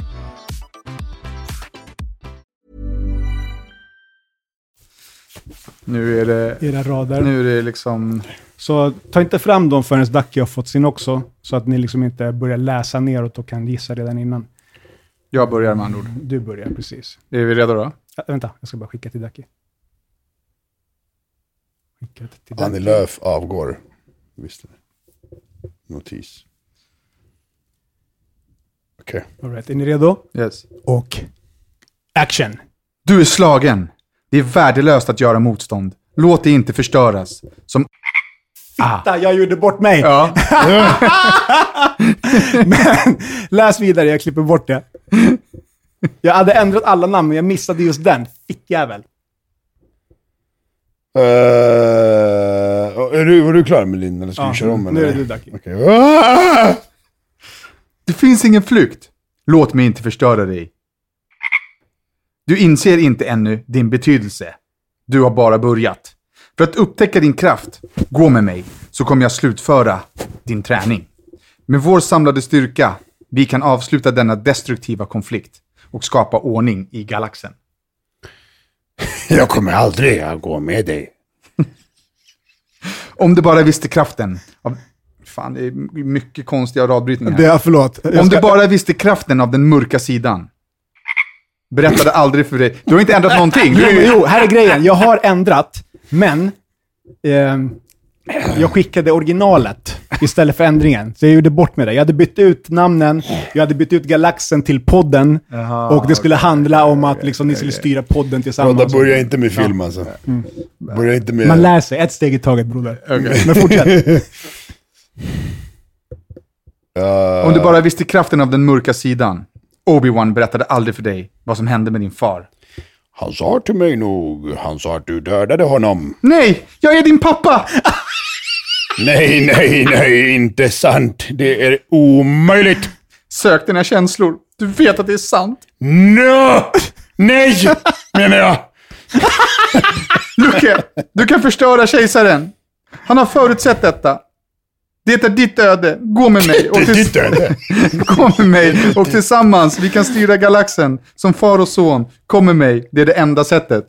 Nu är det, era rader. Nu är det liksom... Så ta inte fram dem förrän Ducky har fått sin också, så att ni liksom inte börjar läsa neråt och kan gissa redan innan. Jag börjar med andra ord. Du börjar, precis. Är vi redo då? Ja, vänta, jag ska bara skicka till Ducky. Skicka till Ducky. Annie Lööf avgår. Visst det. Notis. Okej. Okay. All right, är ni redo? Yes. Och action. Du är slagen. Det är värdelöst att göra motstånd. Låt det inte förstöras. Som... Fitta, ah. jag gjorde bort mig. Ja. Men läs vidare, jag klipper bort det. Jag hade ändrat alla namn, men jag missade just den. Fittjävel. Uh, är du, var du klar med Linn? Eller ska ja, vi köra om? Nu är det du, Ducky. Okay. Ah! Det finns ingen flykt. Låt mig inte förstöra dig. Du inser inte ännu din betydelse. Du har bara börjat. För att upptäcka din kraft, gå med mig, så kommer jag slutföra din träning. Med vår samlade styrka, vi kan avsluta denna destruktiva konflikt och skapa ordning i galaxen. Jag kommer aldrig att gå med dig. Om du bara visste kraften av... Fan, det är mycket konstiga radbrytningar. Det är, förlåt. Jag Om ska... du bara visste kraften av den mörka sidan. Berättade aldrig för dig. Du har inte ändrat någonting. Jo, jo, här är grejen. Jag har ändrat, men eh, jag skickade originalet istället för ändringen. Så jag gjorde bort med det. Jag hade bytt ut namnen, jag hade bytt ut galaxen till podden. Aha, och det skulle handla om att liksom, ni skulle styra podden tillsammans. Broder, börja inte med film alltså. Mm. Börja inte med... Man lär sig ett steg i taget, broder. Okay. Men fortsätt. uh... Om du bara visste kraften av den mörka sidan. Obi-Wan berättade aldrig för dig vad som hände med din far. Han sa till mig nog, han sa att du dödade honom. Nej, jag är din pappa! nej, nej, nej, inte sant. Det är omöjligt. Sök dina känslor. Du vet att det är sant. No! Nej, menar jag. Luke, du kan förstöra kejsaren. Han har förutsett detta. Det är ditt öde. Gå med mig. Och till... ditt öde. Gå med mig. Och tillsammans vi kan styra galaxen. Som far och son. Kom med mig. Det är det enda sättet.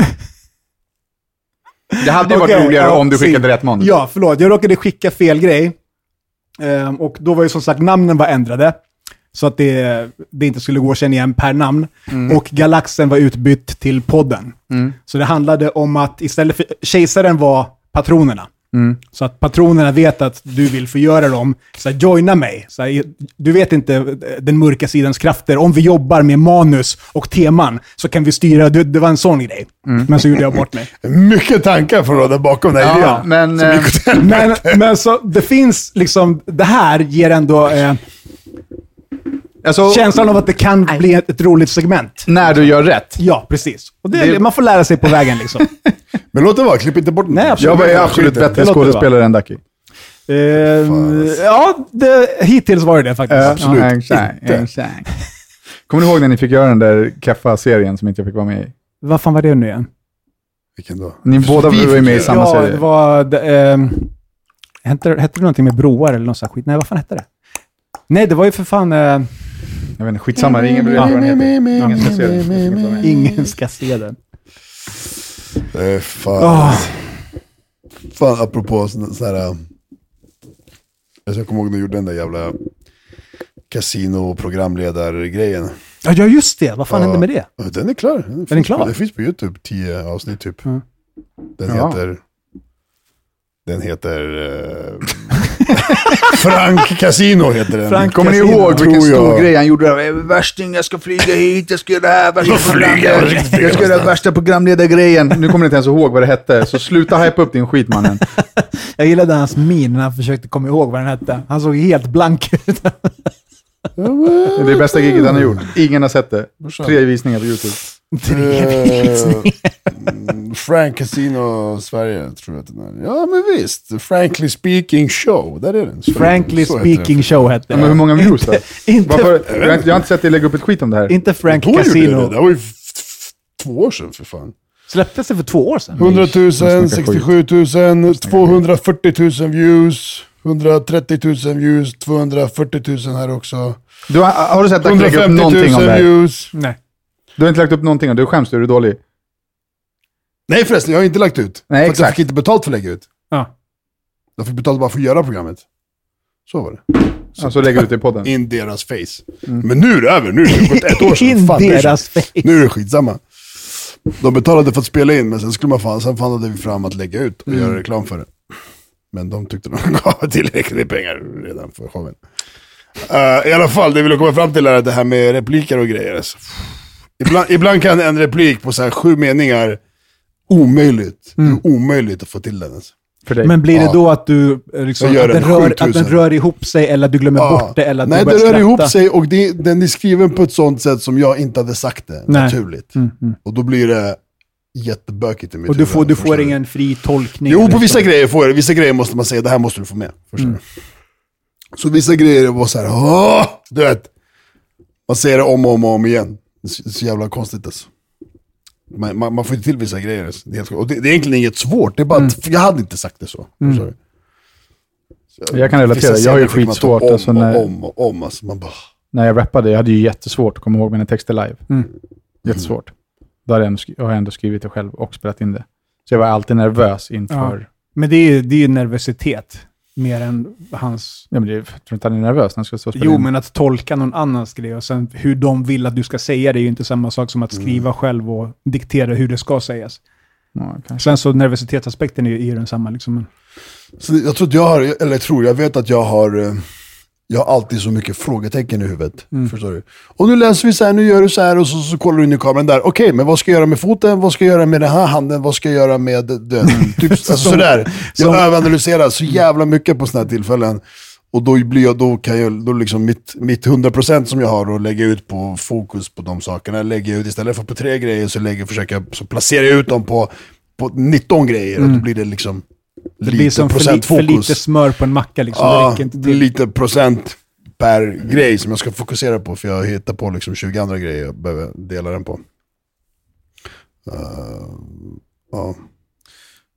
Det hade ju okay, varit roligare ja, om du skickade rätt manus. Ja, förlåt. Jag råkade skicka fel grej. Ehm, och då var ju som sagt namnen var ändrade. Så att det, det inte skulle gå att känna igen per namn. Mm. Och galaxen var utbytt till podden. Mm. Så det handlade om att istället för kejsaren var patronerna. Mm. Så att patronerna vet att du vill förgöra dem. Så här, joina mig. Så här, du vet inte den mörka sidans krafter. Om vi jobbar med manus och teman så kan vi styra. Det, det var en sån grej. Mm. Men så gjorde jag bort mig. Mycket tankar för att råda bakom den här ja, men, äh, men, men så det finns liksom, det här ger ändå eh, alltså, känslan av att det kan bli ett, ett roligt segment. När du gör rätt. Ja, precis. Och det, det... man får lära sig på vägen liksom. Men låt det vara, klipp inte bort den. Nej, absolut. Jag var absolut bättre skådespelare än Ducky. Uh, ja, det, hittills var det det faktiskt. Uh, absolut. Ja, exakt, exakt. Kommer ni ihåg när ni fick göra den där Keffa-serien som inte jag fick vara med i? Vad fan var det nu igen? Vilken då? Ni båda var med i samma ja, serie. Ja, det var... Det, um, hette, hette det någonting med broar eller något sånt skit? Nej, vad fan hette det? Nej, det var ju för fan... Uh, jag vet inte, skitsamma. Ingen vill veta vad den heter. Ingen ska se den. Ingen ska se den. Uh, fan. Oh. Fan, apropå sån här... Jag kommer ihåg när du gjorde den där jävla kasino-programledar-grejen. Ja, just det. Vad fan ja, hände med det? Den är klar. Den, är den klar? På, det finns på YouTube, tio avsnitt typ. Mm. Den ja. heter... Den heter... Uh, Frank Casino heter den. Frank Kommer ni ihåg vilken stor grej han gjorde? Värsting, jag ska flyga hit, jag ska göra det här. Värsta programledare. Jag ska göra det värsta programledargrejen. Nu kommer ni inte ens ihåg vad det hette. Så sluta hype upp din skit, mannen. Jag gillade hans min när han försökte komma ihåg vad den hette. Han såg helt blank ut. Det är det bästa giget han har gjort. Ingen har sett det. Tre visningar på YouTube. Tre visningar. Uh, Frank Casino Sverige, tror jag att den är. Ja, men visst. Frankly Speaking Show. Där är den. Frankly Speaking Show hette det. Men hur många views då? Inte, Varför, jag, har inte, jag har inte sett dig lägga upp ett skit om det här. Inte Frank Casino. Det, det var ju f- f- två år sedan för fan. Släpptes det för två år sedan? hundratusen, sextiosjutusen, tvåhundrafyrtiotusen views, hundratrettiotusen views, tvåhundrafyrtiotusen här också. Du har, har du sett att lägga upp någonting om det här? Views. Nej. Du har inte lagt upp någonting om det? Du skäms, är du dålig? Nej förresten, jag har inte lagt ut. Nej, för exakt. Jag fick inte betalt för att lägga ut. Ja. Jag fick betalt bara för att göra programmet. Så var det. Så alltså lägger du ut det i podden? In deras face. Mm. Men nu är det över. Nu är det gått ett år sedan. In fan, deras face. Nu är det skitsamma. De betalade för att spela in, men sen skulle man fan, sen fann vi fram att lägga ut och mm. göra reklam för det. Men de tyckte de gav tillräckligt pengar redan för showen. Uh, I alla fall, det vi vill komma fram till är det här med repliker och grejer. Alltså. Ibland, ibland kan en replik på så här sju meningar omöjligt. Mm. omöjligt att få till den. Alltså. För dig. Men blir det ja. då att du liksom, att, den rör, att den rör ihop sig eller att du glömmer ja. bort det? Eller att Nej, du den rör skratta. ihop sig och det, den är skriven på ett sånt sätt som jag inte hade sagt det. Nej. Naturligt. Mm, mm. Och då blir det jättebökigt i mitt Och du får, du får ingen fri tolkning? Jo, på vissa grejer, får, vissa grejer måste man säga, det här måste du få med. Mm. Så vissa grejer var så här, åh, du vet. Man säger det om och om och om igen. Det är så jävla konstigt alltså. Man, man, man får inte till vissa grejer. Det är, helt, och det, det är egentligen inget svårt. Det är bara mm. att jag hade inte sagt det så. Mm. så jag, jag kan relatera. Jag har ju skitsvårt. Om, alltså, när, om och om. Alltså, man bara... När jag rappade, jag hade ju jättesvårt att komma ihåg mina texter live. Mm. Jättesvårt. Då har jag, ändå, jag har ändå skrivit det själv och spelat in det. Så jag var alltid nervös inför... Ja. Men det är ju det är nervositet. Mer än hans... Ja, men det är, jag tror inte han är nervös när han ska stå och spela Jo, in. men att tolka någon annans grej och sen hur de vill att du ska säga det är ju inte samma sak som att skriva mm. själv och diktera hur det ska sägas. Ja, okay. Sen så nervositetsaspekten är ju densamma liksom. Så jag tror att jag har, eller jag tror, jag vet att jag har... Jag har alltid så mycket frågetecken i huvudet. Mm. Förstår du? Och nu läser vi så här, nu gör du så här och så, så kollar du in i kameran där. Okej, okay, men vad ska jag göra med foten? Vad ska jag göra med den här handen? Vad ska jag göra med den? Typ alltså, sådär. Jag överanalyserar så jävla mycket på sådana här tillfällen. Och då blir jag, då kan jag, då liksom mitt, mitt hundra procent som jag har att lägga ut på fokus på de sakerna. Lägger jag ut istället för på tre grejer så lägger försöka så placera ut dem på, på nitton grejer. Mm. Och då blir det liksom... Det blir som för, li- för lite smör på en macka liksom. Ja, det inte till. Lite procent per grej som jag ska fokusera på, för jag hittar på liksom tjugo andra grejer jag behöver dela den på. Uh, ja.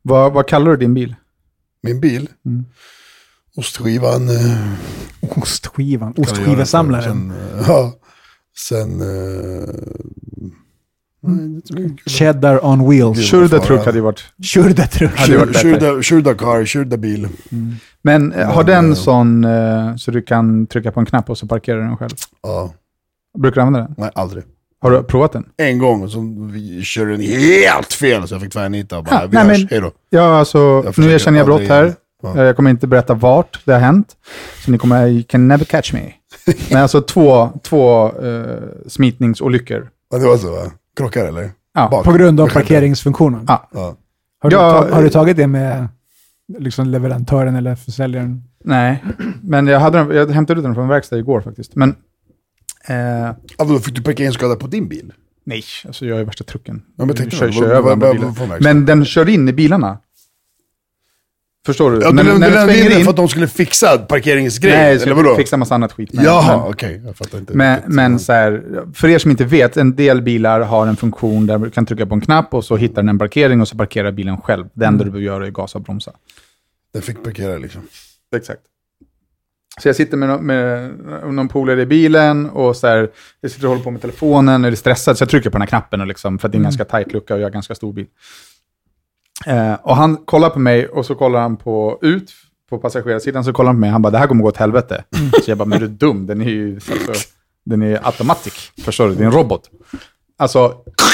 Vad, vad kallar du din bil? Min bil? Mm. Ostskivan. Eh, ostskivan? Ostskivesamlaren? Sen, ja. Sen... Eh, mm. Cheddar on wheels. Shurda-truck hade ju varit... Shurda-truck. Shurda-car, Shurda-bil. Mm. Men eh, har den äh, sån eh, så du kan trycka på en knapp och så parkerar den själv? Ja. Brukar du använda den? Nej, aldrig. Har du provat den? En gång så vi körde den helt fel så jag fick tvärnita och bara, ha, vi nej, hörs, men, hej då. Ja, alltså, jag nu känner jag brott här. Ja. Jag kommer inte berätta vart det har hänt. Så ni kommer, you can never catch me. Men alltså två, två uh, smitningsolyckor. Ja, det var så va? Krockar eller? Ja, bak. På grund av parkeringsfunktionen. Ja. Ja. Har, du ja, ta, har du tagit det med liksom leverantören eller försäljaren? Nej, men jag, hade den, jag hämtade ut den från en verkstad igår faktiskt. Men... Eh, alltså, fick du parkeringsskada på din bil? Nej, alltså jag är värsta trucken. Ja, men, jag kör, kör vad, vad, vad, vad men den kör in i bilarna. Förstår du? Ja, när, den, när den, den in in för att de skulle fixa parkeringsgrejer? Nej, eller vadå? Fixa massa annat skit. Jaha, okej. Okay. Jag fattar inte. Men, men så här, för er som inte vet, en del bilar har en funktion där du kan trycka på en knapp och så hittar den en parkering och så parkerar bilen själv. Det enda mm. du behöver göra är gasa och bromsa. Den fick parkera liksom. Exakt. Så jag sitter med, med någon polare i bilen och så här, jag sitter och håller på med telefonen och är stressad så jag trycker på den här knappen och liksom, för att det är en mm. ganska tajt lucka och jag har ganska stor bil. Eh, och han kollar på mig och så kollar han på ut på passagerarsidan så kollar han på mig han bara, det här kommer gå åt helvete. Mm. Så jag bara, men du är dum, den är ju alltså, den är automatic, förstår du, det är en robot. Alltså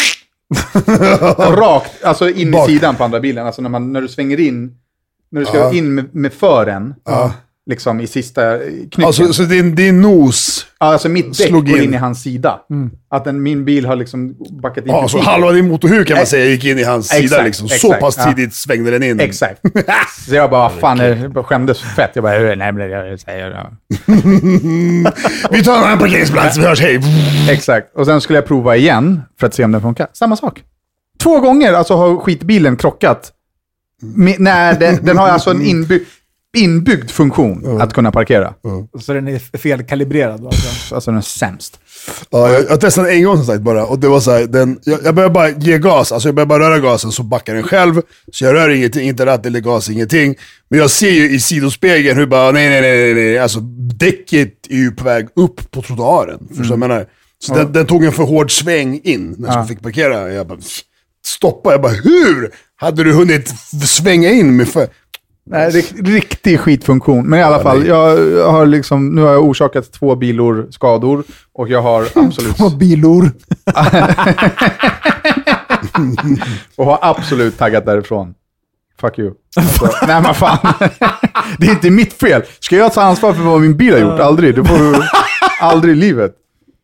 rakt, alltså in Bak. i sidan på andra bilen, alltså när, man, när du svänger in när du ska ja. in med, med fören ja. liksom i sista knycken. Alltså så din, din nos ja, alltså mitt däck går in. in i hans sida. Mm. Att den, min bil har liksom backat in. Ja, så halva din motorhuvud kan man säga gick in i hans exakt, sida liksom. Så exakt, pass tidigt ja. svängde den in. Exakt. Så jag bara, fan, jag skämdes fett. Jag bara, nej men jag säger ja. Vi tar en annan parkeringsplats, vi hörs, hej. Exakt. Och sen skulle jag prova igen för att se om den funkar. Samma sak. Två gånger alltså har skitbilen krockat. Med, nej, den, den har alltså en inbyggd inbyggd funktion mm. att kunna parkera. Mm. Så den är felkalibrerad alltså. Alltså den är sämst. Ja, jag, jag testade en gång som sagt bara och det var så här, den, jag, jag började bara ge gas, alltså jag började bara röra gasen så backar den själv, så jag rör ingenting, inte ratt eller gas, ingenting. Men jag ser ju i sidospegeln hur bara, nej nej nej nej, alltså däcket är ju på väg upp på trottoaren. Mm. Förstår du vad jag menar? Så ja. den, den tog en för hård sväng in när jag ja. fick parkera. Jag bara, stoppa, jag bara, hur hade du hunnit svänga in med för... Nej, riktig skitfunktion. Men i alla ja, fall, jag har liksom, nu har jag orsakat två bilor skador och jag har absolut... Två bilor? och har absolut taggat därifrån. Fuck you. Alltså, nej men fan. Det är inte mitt fel. Ska jag ta ansvar för vad min bil har gjort? Aldrig. Det får du aldrig i livet.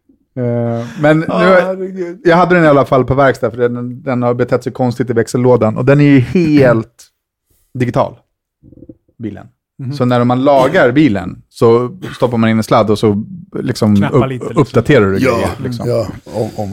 Uh, men nu, jag hade den i alla fall på verkstad för den, den har betett sig konstigt i växellådan och den är ju helt digital. Bilen. Mm-hmm. Så när man lagar bilen så stoppar man in en sladd och så liksom upp, lite, liksom. uppdaterar du ja, grejer. Liksom. Ja, om, om.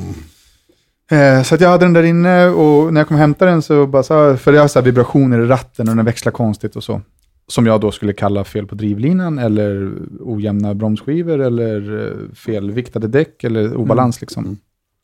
Eh, så att jag hade den där inne och när jag kom och hämtade den så bara så, för det har så här vibrationer i ratten och den växlar konstigt och så. Som jag då skulle kalla fel på drivlinan eller ojämna bromsskivor eller felviktade däck eller obalans mm. liksom. Mm.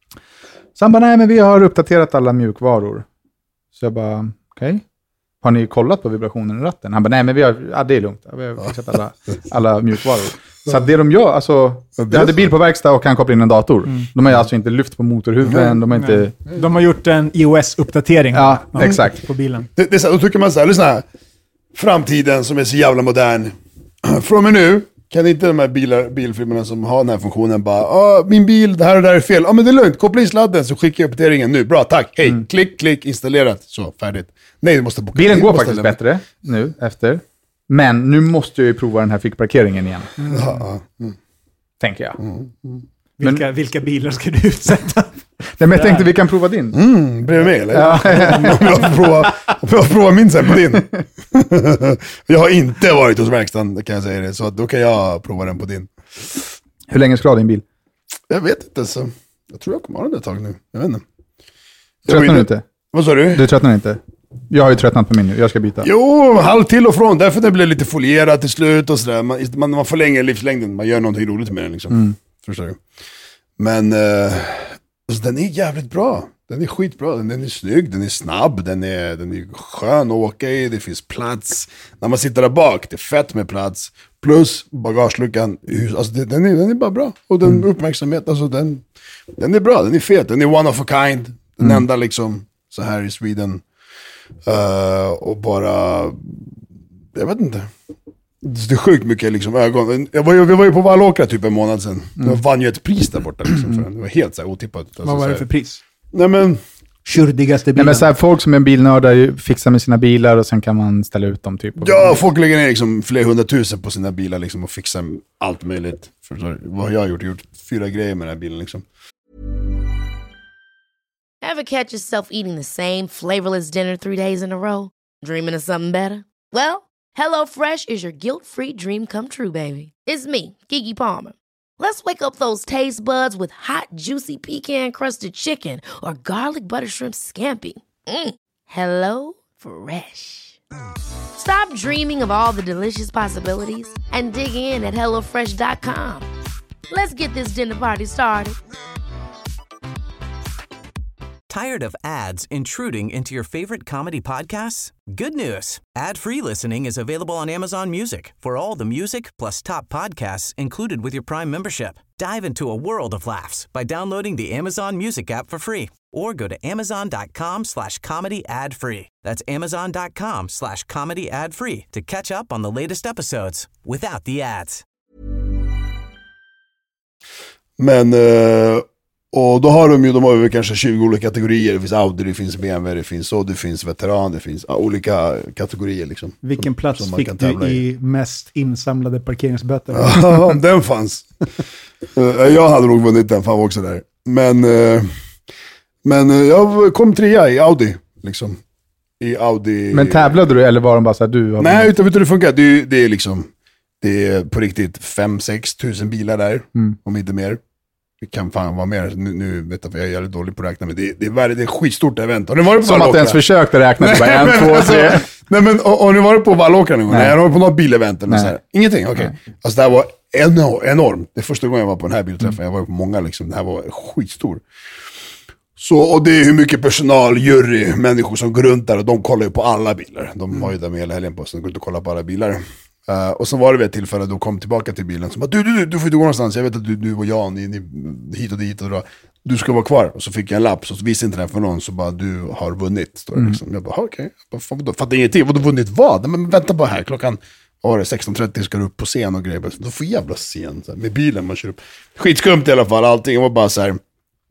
Så han bara, nej men vi har uppdaterat alla mjukvaror. Så jag bara, okej. Okay. Har ni kollat på vibrationen i ratten? Han bara, nej men vi har, ja det är lugnt. Vi har fixat alla, alla mjukvaror. Så att det de gör, alltså, jag hade bil på verkstad och kan koppla in en dator. Mm. De har ju alltså inte lyft på motorhuven, de har inte... De har gjort en iOS-uppdatering ja, ja, exakt. På bilen. Det, det är så, då tycker man så här, lyssna här. Framtiden som är så jävla modern. Från och med nu kan inte de här bilar, bilfirmorna som har den här funktionen bara, ah, min bil, det här och det här är fel. Ja ah, men det är lugnt, koppla in sladden så skickar jag uppdateringen nu. Bra, tack, hej, mm. klick, klick, installerat. Så, färdigt. Nej, du måste boka. Bilen går faktiskt lämna. bättre nu efter. Men nu måste jag ju prova den här fickparkeringen igen. Mm. Mm. Mm. Tänker jag. Mm. Mm. Vilka, men, vilka bilar ska du utsätta? Nej, men jag tänkte vi kan prova din. Mm, bredvid mig eller? Ja. Om jag får prova, om jag får prova min sen på din. Jag har inte varit hos verkstaden kan jag säga det. Så då kan jag prova den på din. Hur länge ska du ha din bil? Jag vet inte så. Jag tror jag kommer ha den ett tag nu. Jag vet inte. Tröttnar du inte? Vad sa du? Du tröttnar inte? Jag har ju tröttnat på min nu, jag ska byta. Jo, halv till och från. Därför det blir lite folierat till slut och sådär. Man, man, man förlänger livslängden, man gör någonting roligt med den liksom. Mm. Förstår du? Men uh, alltså, den är jävligt bra. Den är skitbra, den, den är snygg, den är snabb, den är, den är skön att åka i, det finns plats. När man sitter där bak, det är fett med plats. Plus bagageluckan, alltså det, den, är, den är bara bra. Och den mm. uppmärksamhet, alltså den, den är bra, den är fet, den är one of a kind. Den mm. enda liksom så här i Sweden. Uh, och bara, jag vet inte. Det är sjukt mycket liksom ögon. Jag var, vi var ju på Vallåkra typ en månad sedan. Mm. Jag vann ju ett pris där borta liksom, för den. Det var helt så här otippat. Alltså, vad var det för pris? Nej men... Tjurdigaste bilen. Nej, men så här, folk som är bilnördar fixar med sina bilar och sen kan man ställa ut dem typ. Ja, folk lägger ner liksom flera hundratusen på sina bilar liksom och fixar allt möjligt. För vad jag har gjort, jag har gjort fyra grejer med den här bilen liksom. Ever catch yourself eating the same flavorless dinner three days in a row? Dreaming of something better? Well, HelloFresh is your guilt-free dream come true, baby. It's me, Keke Palmer. Let's wake up those taste buds with hot, juicy pecan-crusted chicken or garlic butter shrimp scampi. Mm. Hello Fresh. Stop dreaming of all the delicious possibilities and dig in at hello fresh dot com. Let's get this dinner party started. Tired of ads intruding into your favorite comedy podcasts? Good news. Ad-free listening is available on Amazon Music for all the music plus top podcasts included with your Prime membership. Dive into a world of laughs by downloading the Amazon Music app for free or go to amazon.com slash comedy ad free. That's amazon.com slash comedy ad free to catch up on the latest episodes without the ads. Men... Uh... Och då har de ju, de har ju kanske tjugo olika kategorier. Det finns Audi, det finns B M W, det finns så, det finns veteran, det finns ja, olika kategorier liksom. Vilken plats som, som fick du i, i mest insamlade parkeringsböter? Ja, den fanns. Jag hade nog vunnit den, fan var också där. Men, men jag kom trea i Audi, liksom. I Audi. Men tävlade du eller var de bara så här, du har... Nej, utan vet du hur det funkar? Det är, det är liksom, det är på riktigt fem sex tusen bilar där, mm. om inte mer. Det kan fan vara mer. Nu, nu vet jag, jag är jävligt dålig på att räkna, men det, det, är, det är ett skitstort event. Har ni varit på Som att du ens försökte räkna. Nej, bara en, två, tre. Nej, men har ni varit på Vallåkra någon gång? Nej, jag har varit på något bilevent eller så här. Ingenting, okej. Okay. Alltså det här var enorm, enormt. Det är första gången jag var på den här bilträffen. Jag var på många liksom. Det här var skitstor. Så, och det är hur mycket personal, jury, människor som går runt där och de kollar ju på alla bilar. De mm. har ju där med hela helgen på sig. De går ut och kollar på alla bilar. Uh, och så var det vid ett tillfälle då kom tillbaka till bilen. Så bara, du, du, du, du får inte gå någonstans. Jag vet att du, du och Jan, ni, ni, hit och dit och dra. Du ska vara kvar. Och så fick jag en lapp, så visste inte den för någon. Så bara, du har vunnit. Står det liksom. Mm. Jag bara, okej. Okay. Fattar ingenting. Vad du vunnit vad? Men vänta bara här. Klockan var det sexton trettio ska du upp på scen och grejer. Då får jävla scen. Så här, med bilen man kör upp. Skitskumt i alla fall. Allting var bara så här.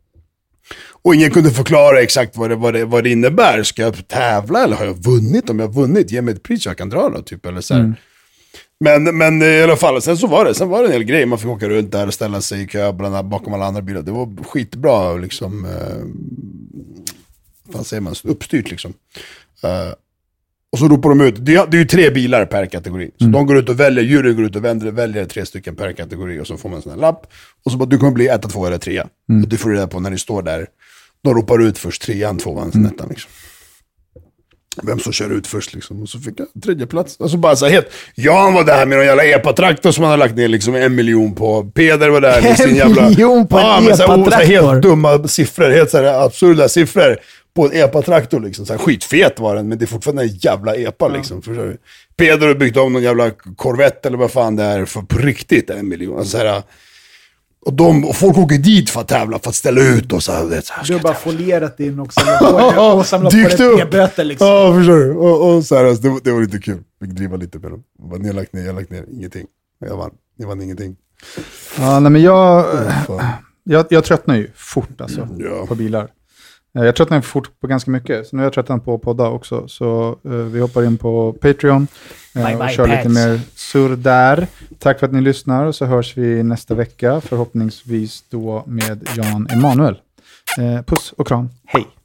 Och ingen kunde förklara exakt vad det, vad det, vad det innebär. Ska jag tävla eller har jag vunnit? Om jag har vunnit, ge mig ett pris jag kan dra då, typ. Eller så här. Mm. Men, men i alla fall, sen så var det, sen var det en hel grej. Man fick åka runt där och ställa sig i kö bland, bakom alla andra bilar. Det var skitbra liksom, eh, vad säger man, uppstyrt liksom. Eh, och så ropar de ut, det är, det är ju tre bilar per kategori. Så mm. de går ut och väljer, juryn går ut och väljer, väljer tre stycken per kategori. Och så får man en sån här lapp. Och så bara, du kommer bli ett, två eller trea. Mm. Och du får reda på när ni står där. De ropar ut först trean, tvåan, mm. ettan liksom. Vem som kör ut först liksom. Och så fick jag tredje plats. Alltså bara så här helt. Jan var där med någon jävla epa-traktor som han har lagt ner liksom en miljon på. Peder var där med sin jävla... En miljon på ja, en epa-traktor? Helt dumma siffror. Helt så här absurda siffror på en epa-traktor liksom. Så här, skitfet var den. Men det är fortfarande en jävla epa liksom. Ja. Peder har byggt om någon jävla Corvette eller vad fan det är. För på riktigt en miljon. Alltså så här... Och, de, och folk åker dit för att tävla, för att ställa ut och så här. Det, så här du har bara folierat in och samlat på, och samlat på det p-böter liksom. Ja, förstår du. Och, och så här, alltså, det, det var lite kul. Vi fick driva lite med dem. Ni har lagt ner, jag har lagt ner ingenting. Jag vann, jag vann ingenting. Ja, nej men jag, jag, jag tröttnar ju fort alltså, ja. på bilar. Jag tröttnar fort på ganska mycket. Så nu har jag tröttnat på podda också. Så uh, vi hoppar in på Patreon. Uh, bye, bye, och kör pets. Lite mer surr där. Tack för att ni lyssnar. Och så hörs vi nästa vecka. Förhoppningsvis då med Jan Emanuel. Uh, puss och kram. Hej.